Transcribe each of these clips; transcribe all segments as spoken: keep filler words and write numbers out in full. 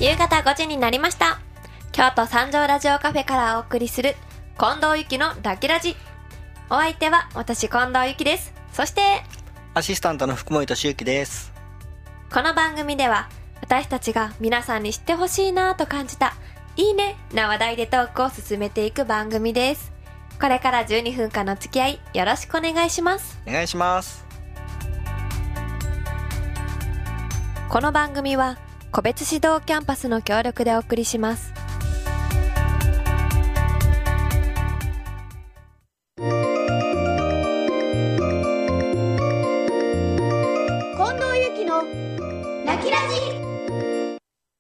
夕方ごじになりました。京都三条ラジオカフェからお送りする近藤ゆきのラキラジ。お相手は私近藤ゆきです。そしてアシスタントの福森俊之です。 この番組では私たちが皆さんに知ってほしいなと感じたいいねな話題でトークを進めていく番組です。これからじゅうにふんかんの付き合いよろしくお願いします。 お願いします。 この番組は個別指導キャンパスの協力でお送りします。 近藤ゆきのラキラジ。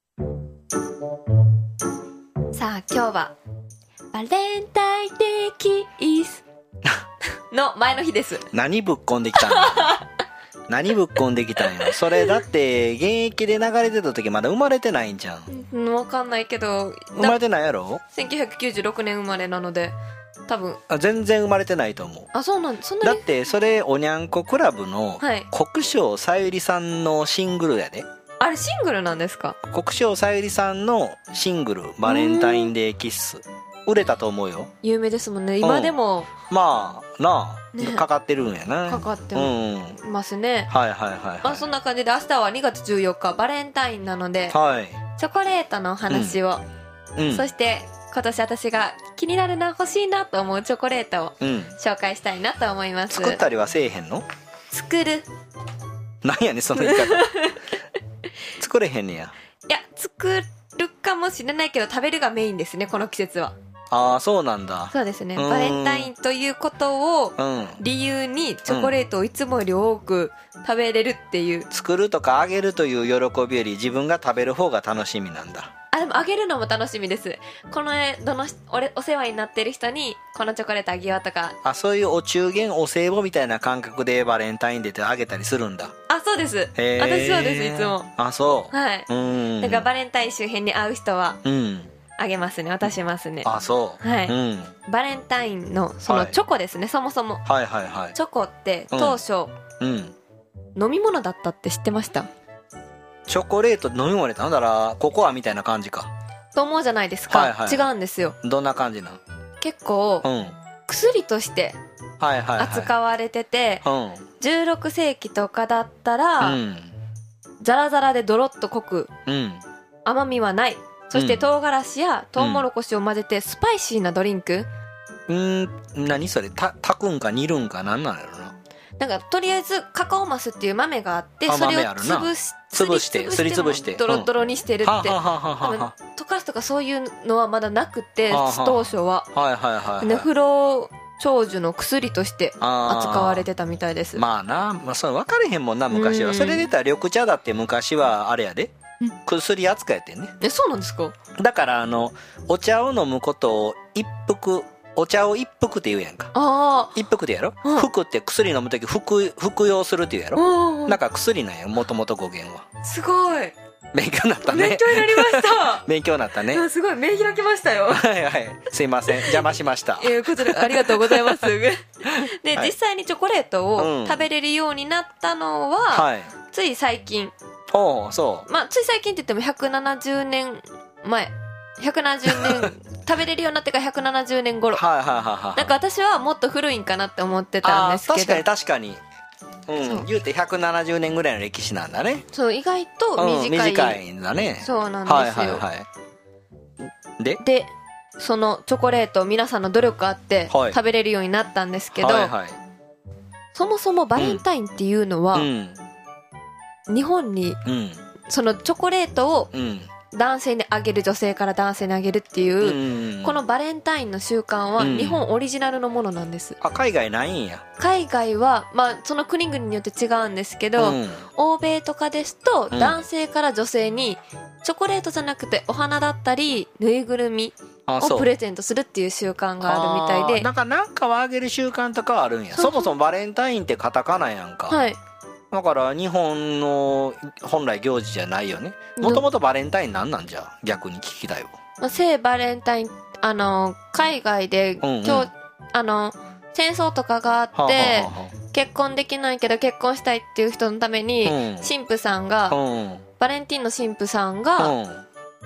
さあ今日はバレンタインデーキースの前の日です。 何ぶっこんできたんや何ぶっこんできたんや。それだって現役で流れてた時まだ生まれてないんじゃん。 うん、わかんないけど生まれてないやろ。 せんきゅうひゃくきゅうじゅうろくねん生まれなので多分あ全然生まれてないと思う。 あ、そうなんそんなに。 だってそれおにゃんこクラブのはい国生さゆりさんのシングルやで。 あれシングルなんですか。 国生さゆりさんのシングルバレンタインデーキッス売れたと思うよ。 有名ですもんね今でも。 まあなあ、 ねかかってるんやな。 かかってうんますね。 はいはいはいはい。 まあそんな感じで明日はにがつじゅうよっかバレンタインなので、 はい、 チョコレートの話を、 うん、 そして今年私が気になるな欲しいなと思うチョコレートをうん紹介したいなと思います。 作ったりはせえへんの？ 作る。 なんやねんその言い方作れへんねや。 いや作るかもしれないけど食べるがメインですねこの季節は。 ああそうなんだ。 そうですね。 うんバレンタインということをうん理由にチョコレートをいつもより多く食べれるっていう、 作るとかあげるという喜びより自分が食べる方が楽しみなんだ。 あ、でもあげるのも楽しみです。この絵どの俺お世話になってる人にこのチョコレートあげようとか。 あ、そういうお中元お歳暮みたいな感覚でバレンタインデーってあげたりするんだ。 あ、そうです。 へー私そうですいつも。 あ、そうはい。 うんだからバレンタイン周辺に会う人はうんあげますね、渡しますね。 あ、そうはいうんバレンタインのそのチョコですね、そもそもはいはいはいチョコって当初、 うん飲み物だったって知ってました？ チョコレート飲み物だからココアみたいな感じかと思うじゃないですか、 はいはい、 違うんですよ。 どんな感じなん？ 結構、 うん薬としてはいはいはい扱われてて、 うんじゅうろくせいきとかだったら、 うんザラザラでドロッと濃くうん甘みはない。そしてうん唐辛子やトウモロコシを混ぜてスパイシーなドリンク、 うーん何それた炊くんか煮るんかなんなんやろな。 なんかとりあえずカカオマスっていう豆があってあそれを豆あるな潰し潰してすり潰してドロドロにしてるって、 はははは多分は溶かすとかそういうのはまだなくて、 はあはあ当初ははいはいはいネはいフロ長寿の薬としてあー扱われてたみたいです。 まあな、まあ、それ分かれへんもんな昔うんは。それで言ったら緑茶だって昔はあれやでうん薬扱いやってんね。 え、そうなんですか？ だからあのお茶を飲むことを一服お茶を一服って言うやんか。 あ一服ってやろ、 うん服って薬飲む時服服用するって言うやあ、 ろ。 うん、 だから薬なんやもともと語源は。 すごい勉強になった勉ね強になりました勉強になったねうんすごい目開きましたよはいはいすいません邪魔しました。 えー、こちらありがとうございますで、 はい実際にチョコレートうんを食べれるようになったのは、 はいつい最近、 おうそうまあつい最近って言ってもひゃくななじゅうねんまえひゃくななじゅうねん食べれるようになってからひゃくななじゅうねん頃。 はいはいはいはい。 なんか私はもっと古いんかなって思ってたんですけど、 あー確かに確かにうそうん言うてひゃくななじゅうねんぐらいの歴史なんだね。 そう意外とうん短い、 短いんだね。 そうなんですよ、 はいはいはいででそのチョコレート皆さんの努力あってはい食べれるようになったんですけど、 はいはいそもそもバレンタインっていうのは、 うん日本にうんそのチョコレートをうん男性にあげる、女性から男性にあげるっていう、 うんこのバレンタインの習慣はうん日本オリジナルのものなんです。 あ海外ないんや。 海外は、まあ、その国々によって違うんですけど、 うん欧米とかですとうん男性から女性にチョコレートじゃなくてお花だったりぬいぐるみあそうをプレゼントするっていう習慣があるみたいで、 あーなんかなんかをあげる習慣とかはあるんや。 そうそもそもバレンタインってカタカナやんか、 はい、 だから日本の本来行事じゃないよね。 どもともとバレンタインなんなんじゃ逆に聞きたいわ。 まあ、聖バレンタイン、あの海外で、 うんうん今日あの戦争とかがあって、 はあはあは結婚できないけど結婚したいっていう人のために、 うん神父さんが、 あうんバレンティンの神父さんが、 うん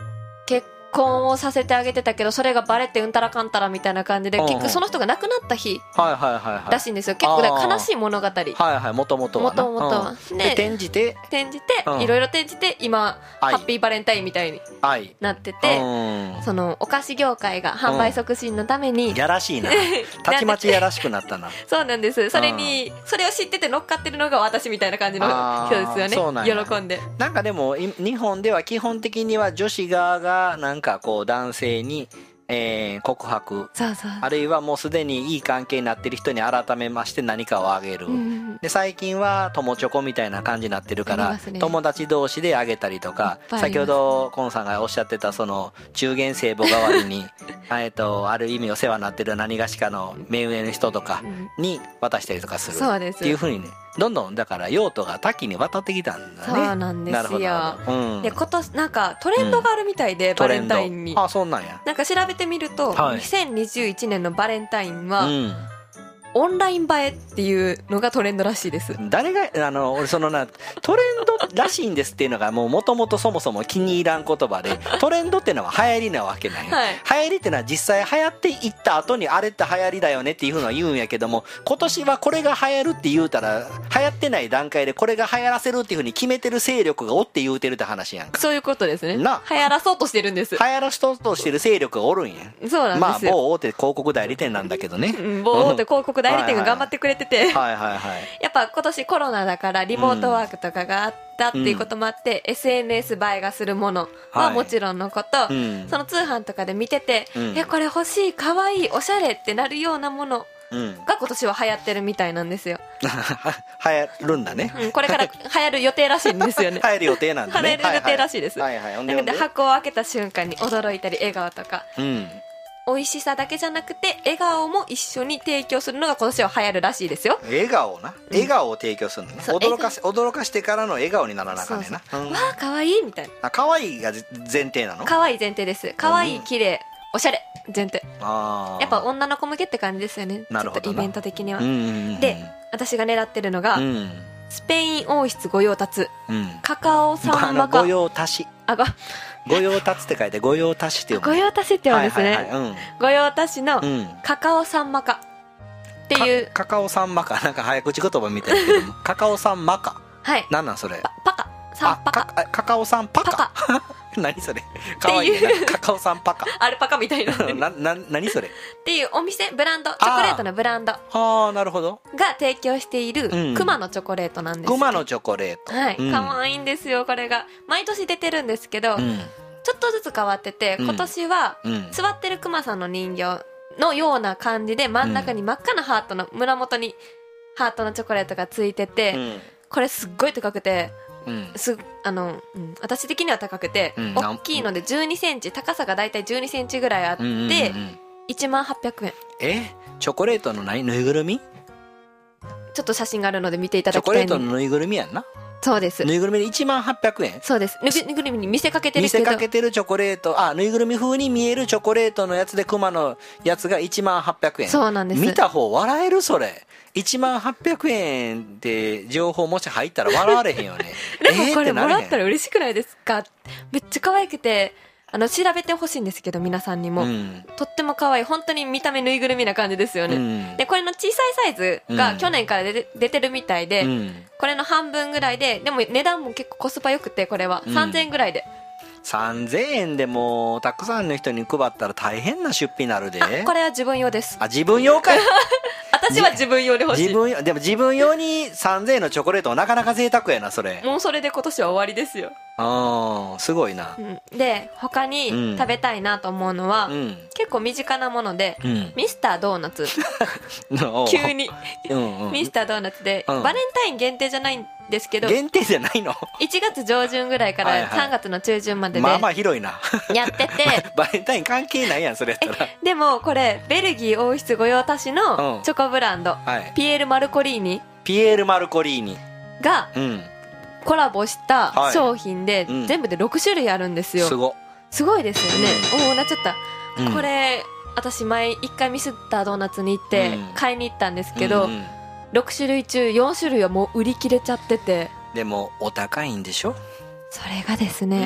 婚をさせてあげてたけどそれがバレてうんたらかんたらみたいな感じで、 うんうん結局その人が亡くなった日はいはいはいはいらしいんですよ。結構だから悲しい物語はいはいもともとはな元々はうんでで転じて転じて、 うんいろいろ転じて今愛ハッピーバレンタインみたいに愛なってて、 うんそのお菓子業界が販売促進のために、 やらしいなたちまちやらしくなったなそうなんです。それにそれを知ってて乗っかってるのが私みたいな感じの人ですよね。 そうなんや喜んでなんかでもい日本では基本的には女子側がなんかこう男性に、えー告白そうそうあるいはもうすでにいい関係になってる人に改めまして何かをあげる、 うんで最近は友チョコみたいな感じになってるから、 ありますね友達同士であげたりとかいっぱいあります先ほどコンさんがおっしゃってたその中元聖母代わりにえっとある意味お世話になってる何がしかの目上の人とかに渡したりとかするそうですっていう風にねどんどんだから用途が多岐にわたってきたんだね。 そうなんですよなるほどなるほどうんで今年なんかトレンドがあるみたいで、バレンタインにあそんなんやなんか調べてみると、 はいにせんにじゅういちねんのバレンタインは、 うんオンライン映えっていうのがトレンドらしいです。 誰があの俺そのなトレンドらしいんですっていうのがもうもともとそもそも気に入らん言葉でトレンドってのは流行りなわけない、 はい流行りってのは実際流行っていった後にあれって流行りだよねっていうのは言うんやけども今年はこれが流行るって言うたら流行ってない段階でこれが流行らせるっていうふうに決めてる勢力がおって言うてるって話やんかそういうことですね。流な行らそうとしてるんです。 流行らしととしてる勢力がおるんやそうなんまあですよ。 某大手広告代理店なんだけどねうん某大手広告代理店が頑張ってくれてて、 はいはいはいやっぱ今年コロナだからリモートワークとかがあったっていうこともあって、エスエヌエス 映えがするものはもちろんのこと、 うんその通販とかで見てて、 うんえこれ欲しいかわいいおしゃれってなるようなものうんが今年は流行ってるみたいなんですよ、 流行るんだねうん、これから流行る予定らしいんですよね流行る予定なんだね流行る予定らしいです、 はいはいはいほんでなのでほんで箱を開けた瞬間に驚いたり笑顔とかうん美味しさだけじゃなくて笑顔も一緒に提供するのが今年は流行るらしいですよ。 笑顔な笑顔を提供するのね、 そう驚かせ驚かしてからの笑顔にならなあかんねんなうんわあ可愛いみたいな。 あ可愛いが前提なの可愛い前提です。可愛い綺麗おしゃれ前提。 あーやっぱ女の子向けって感じですよね。 なるほどなちょっとイベント的には、 うんうんうんで私が狙ってるのが、 うんスペイン王室御用達うんカカオサあのンマカ御用達あご御用達って書いて御用達って読む御用達って言うんですね、 はいはいはい御用達のうんうんカカオサンマカっていうカカカオさんマカなんか早口言葉みたいだけどもカカオさんマカはいなんなんそれパパカサンパカあカカオさんパカパ何それかわいいねカカオさんパカアルパカみたいなっなな何それていうお店ブランドチョコレートのブランドがはあなるほど提供しているうんクマのチョコレートなんです、 クマのチョコレートはい、 うん可愛いんですよこれが毎年出てるんですけど、 うんちょっとずつ変わってて、 うん今年はうん座ってるクマさんの人形のような感じで真ん中に真っ赤なハートの胸元にハートのチョコレートがついてて、 うんこれすっごい高くてうんすあの、うん、私的には高くて、 うん大きいのでじゅうにセンチ高さがだいたいじゅうにセンチぐらいあって、 うんうんうんいちまんはっぴゃくえんえチョコレートの何ぬいぐるみちょっと写真があるので見ていたチョコレだきたいんでートのぬいぐるみやんなそうですぬいぐるみでいちまんはっぴゃくえんそうですぬぬいぐるみに見せかけてる見けどせかけてるチョコレートあぬいぐるみ風に見えるチョコレートのやつでクマのやつがいちまんはっぴゃくえんそうなんです見た方笑えるそれいちまんはっぴゃくえんで情報もし入ったら笑われへんよねでもこれもらったらら嬉しくないですかめっちゃ可愛くてあの調べてほしいんですけど皆さんにも、 うんとっても可愛い本当に見た目ぬいぐるみな感じですよね、 うんでこれの小さいサイズうんが去年から出て出てるみたいで、 うんこれの半分ぐらいででも値段も結構コスパ良くてこれはうんさんぜんえんぐらいで、 さんぜんえんでもたくさんの人に配ったら大変な出費になるであこれは自分用ですあ自分用かい私は自分用で欲しい自分用でも自分用にさんぜんえんのチョコレートはなかなか贅沢やなそれもうそれで今年は終わりですよ、 あーすごいなうん、で他うんに食べたいなと思うのは、 うん結構身近なもので、 うんミスタードーナツおう急にうんうんミスタードーナツで、 うんバレンタイン限定じゃないんですけど限定じゃないのいちがつ上旬ぐらいからはいはいさんがつの中旬まででまあまあ広いなやっててバレンタイン関係ないやんそれやったらでもこれベルギー王室御用達うんのチョコブランド、 はいピエール・マルコリーニピエール・マルコリーニがうんコラボしたはい商品でうん全部でろくしゅるいあるんですよ、 すごすごいですよね、おおなっちゃった、 うんこれ私前いっかいミスタードーナツに行ってうん買いに行ったんですけど、 うんうんろくしゅるい中よんしゅるいはもう売り切れちゃっててでもお高いんでしょそれがですね、 うん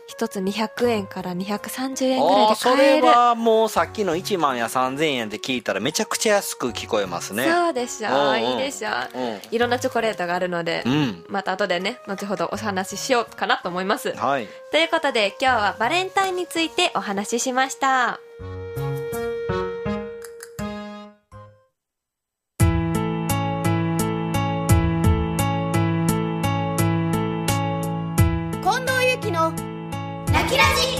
一つにひゃくえんからにひゃくさんじゅうえんぐらいであーそ買える。 れはもうさっきのいちまんやさんぜんえんで聞いたらめちゃくちゃ安く聞こえますね。 そうでしょ、 うんうんいいでしょ、 うんいろんなチョコレートがあるので、 うんまた後でね後ほどお話ししようかなと思います。 はい。 ということで今日はバレンタインについてお話ししました。 近藤由紀のラキラジ。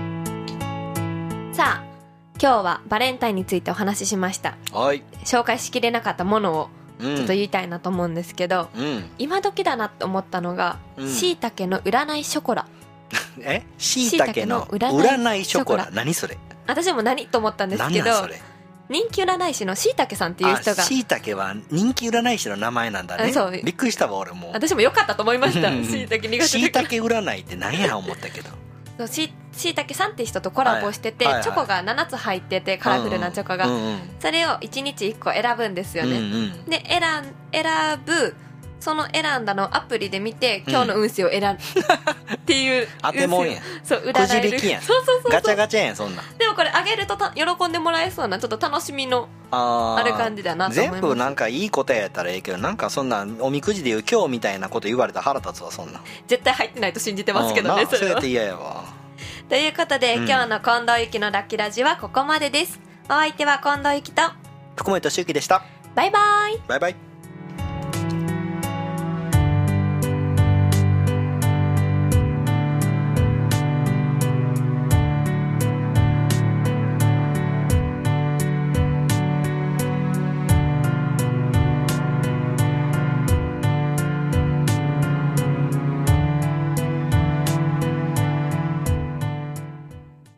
さあ今日はバレンタインについてお話ししました。 はい。 紹介しきれなかったものをうんちょっと言いたいなと思うんですけど、 うん。 今時だなって思ったのがうんしいたけの占いショコラ。 えしいたけの椎茸の占い占いショコラショコ何それ？ 私も何と思ったんですけど、 何なんそれ？ 人気占い師のしいたけさんっていう人が、 しいたけは人気占い師の名前なんだね。 あそうびっくりしたわ俺も。 私も良かったと思いました。 うんしいたけ苦手だしいからたけ占いって何や思ったけど。 そうししいたけさんって人とコラボしてて、 はいはいはいチョコがななつ入っててカラフルなチョコが、 うんうんそれをいちにちいっこ選ぶんですよね、 うんうんで選ん選ぶその選んだのをアプリで見て今日の運勢を選ぶ、っていう当てもんやん。 そうくじ占える引きやん。 そうそうそうそうガチャガチャやんそんなん。 でもこれあげるとた喜んでもらえそうなちょっと楽しみのあーある感じだなと思います。 全部なんかいい答えやったらええけど、なんかそんなおみくじで言う今日みたいなこと言われたら腹立つわそんなん。 絶対入ってないと信じてますけどね、 うんなそれはそうやって嫌やわ。 ということで、 うん今日の近藤ゆきのラッキーラジはここまでです。お相手は近藤ゆきと福本俊之でした。 バイバイ。 バイバイ。